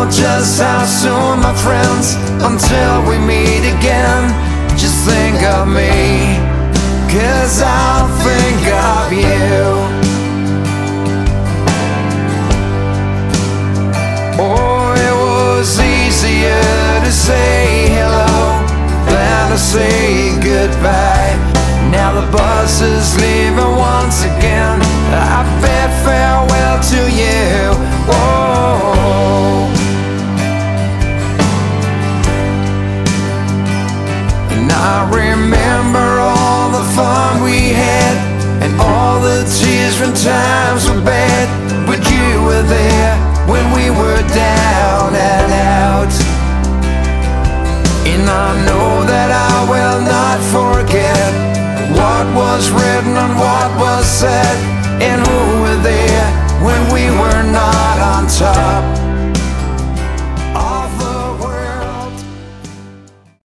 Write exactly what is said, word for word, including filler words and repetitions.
just how soon, my friends, until we meet again. Just think of me, 'cause I'll think of you. Oh, it was easier to say hello than to say goodbye. Now the bus is leaving once again.